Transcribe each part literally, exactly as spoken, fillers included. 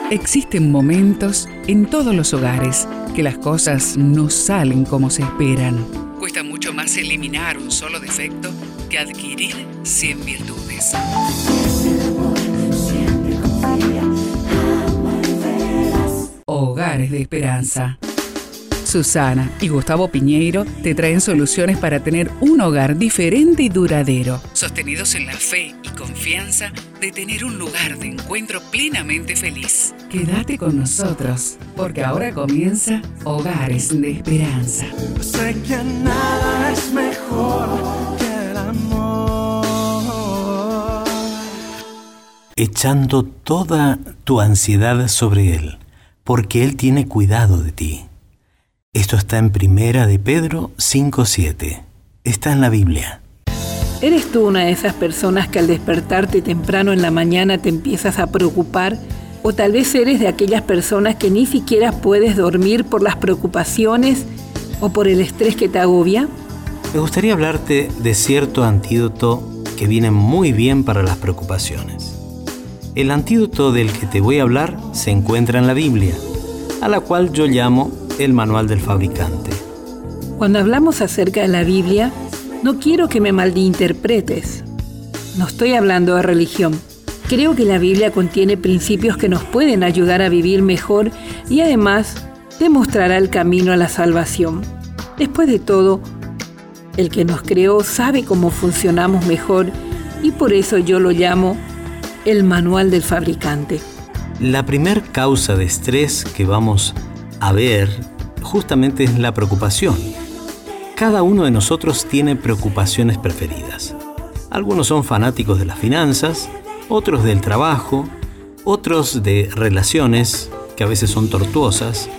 Existen momentos en todos los hogares que las cosas no salen como se esperan. Cuesta mucho más eliminar un solo defecto que adquirir cien virtudes. Hogares de Esperanza. Susana y Gustavo Piñeiro te traen soluciones para tener un hogar diferente y duradero, sostenidos en la fe y confianza de tener un lugar de encuentro plenamente feliz. Quédate con nosotros, porque ahora comienza Hogares de Esperanza. Sé que nada es mejor que el amor. Echando toda tu ansiedad sobre Él, porque Él tiene cuidado de ti. Esto está en Primera de Pedro cinco siete. Está en la Biblia. ¿Eres tú una de esas personas que al despertarte temprano en la mañana te empiezas a preocupar? ¿O tal vez eres de aquellas personas que ni siquiera puedes dormir por las preocupaciones o por el estrés que te agobia? Me gustaría hablarte de cierto antídoto que viene muy bien para las preocupaciones. El antídoto del que te voy a hablar se encuentra en la Biblia, a la cual yo llamo el manual del fabricante. Cuando hablamos acerca de la Biblia, no quiero que me malinterpretes. No estoy hablando de religión. Creo que la Biblia contiene principios que nos pueden ayudar a vivir mejor y además te mostrará el camino a la salvación. Después de todo, el que nos creó sabe cómo funcionamos mejor y por eso yo lo llamo el manual del fabricante. La primer causa de estrés que vamos a ver justamente es la preocupación. Cada uno de nosotros tiene preocupaciones preferidas. Algunos son fanáticos de las finanzas, otros del trabajo, otros de relaciones que a veces son tortuosas,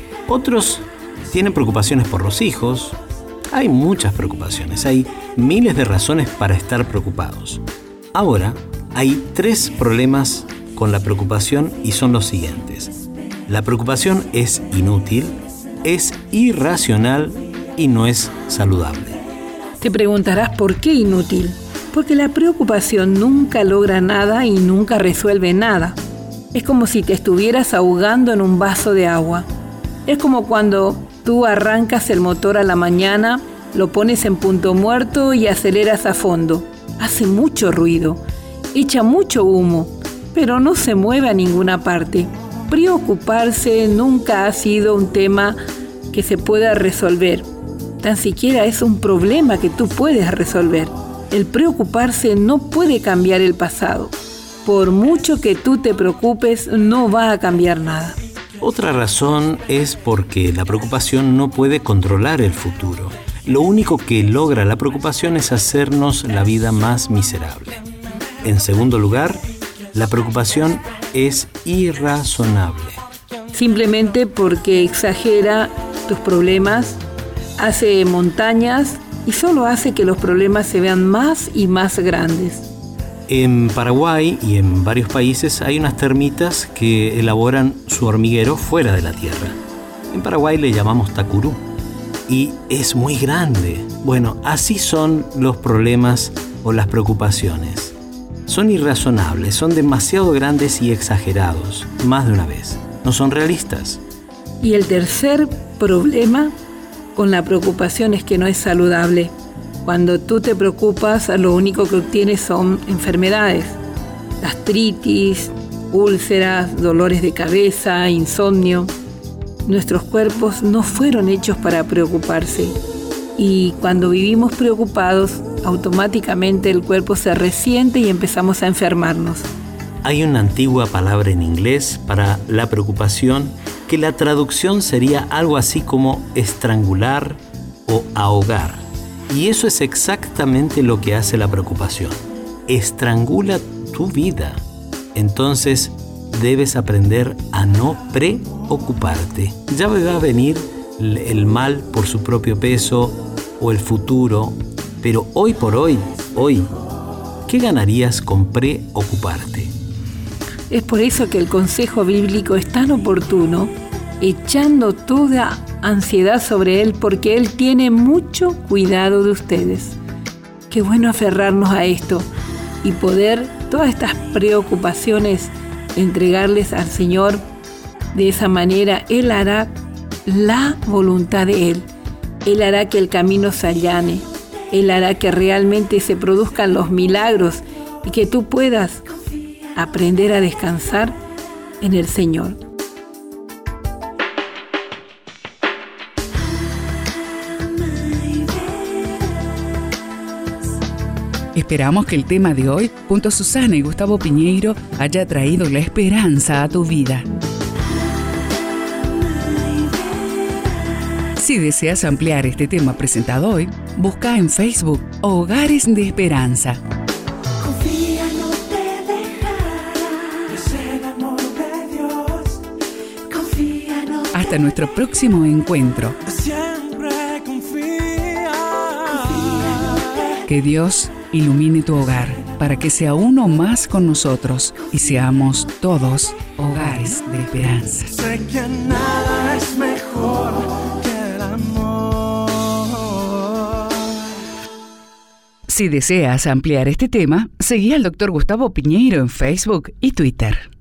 otros tienen preocupaciones por los hijos. Hay muchas preocupaciones, hay miles de razones para estar preocupados. Ahora, hay tres problemas con la preocupación y son los siguientes. La preocupación es inútil, es irracional y no es saludable. Te preguntarás por qué inútil. Porque la preocupación nunca logra nada y nunca resuelve nada. Es como si te estuvieras ahogando en un vaso de agua. Es como cuando tú arrancas el motor a la mañana, lo pones en punto muerto y aceleras a fondo. Hace mucho ruido, echa mucho humo, pero no se mueve a ninguna parte. Preocuparse nunca ha sido un tema que se pueda resolver. Tan siquiera es un problema que tú puedes resolver. El preocuparse no puede cambiar el pasado. Por mucho que tú te preocupes, no va a cambiar nada. Otra razón es porque la preocupación no puede controlar el futuro. Lo único que logra la preocupación es hacernos la vida más miserable. En segundo lugar, la preocupación es irrazonable. Simplemente porque exagera tus problemas, hace montañas y solo hace que los problemas se vean más y más grandes. En Paraguay y en varios países hay unas termitas que elaboran su hormiguero fuera de la tierra. En Paraguay le llamamos tacurú y es muy grande. Bueno, así son los problemas o las preocupaciones. Son irrazonables, son demasiado grandes y exagerados, más de una vez. No son realistas. Y el tercer problema con la preocupación es que no es saludable. Cuando tú te preocupas, lo único que obtienes son enfermedades. Gastritis, úlceras, dolores de cabeza, insomnio. Nuestros cuerpos no fueron hechos para preocuparse. Y cuando vivimos preocupados, automáticamente el cuerpo se resiente y empezamos a enfermarnos. Hay una antigua palabra en inglés para la preocupación que la traducción sería algo así como estrangular o ahogar. Y eso es exactamente lo que hace la preocupación. Estrangula tu vida. Entonces debes aprender a no preocuparte. Ya va a venir el mal por su propio peso o el futuro, pero hoy por hoy, hoy, ¿qué ganarías con preocuparte? Es por eso que el consejo bíblico es tan oportuno, echando toda ansiedad sobre Él, porque Él tiene mucho cuidado de ustedes. Qué bueno aferrarnos a esto y poder todas estas preocupaciones entregarles al Señor. De esa manera Él hará la voluntad de Él. Él hará que el camino se allane. Él hará que realmente se produzcan los milagros y que tú puedas aprender a descansar en el Señor. Esperamos que el tema de hoy, junto a Susana y Gustavo Piñeiro, haya traído la esperanza a tu vida. Si deseas ampliar este tema presentado hoy, busca en Facebook Hogares de Esperanza. Confía, no te dejará. Es el amor de Dios. Confía, no te Hasta nuestro próximo encuentro. siempre confía. Confía, no te Que Dios ilumine tu hogar para que sea uno más con nosotros y seamos todos hogares de esperanza. Sé que nada es mejor que el amor. Si deseas ampliar este tema, seguí al doctor Gustavo Piñeiro en Facebook y Twitter.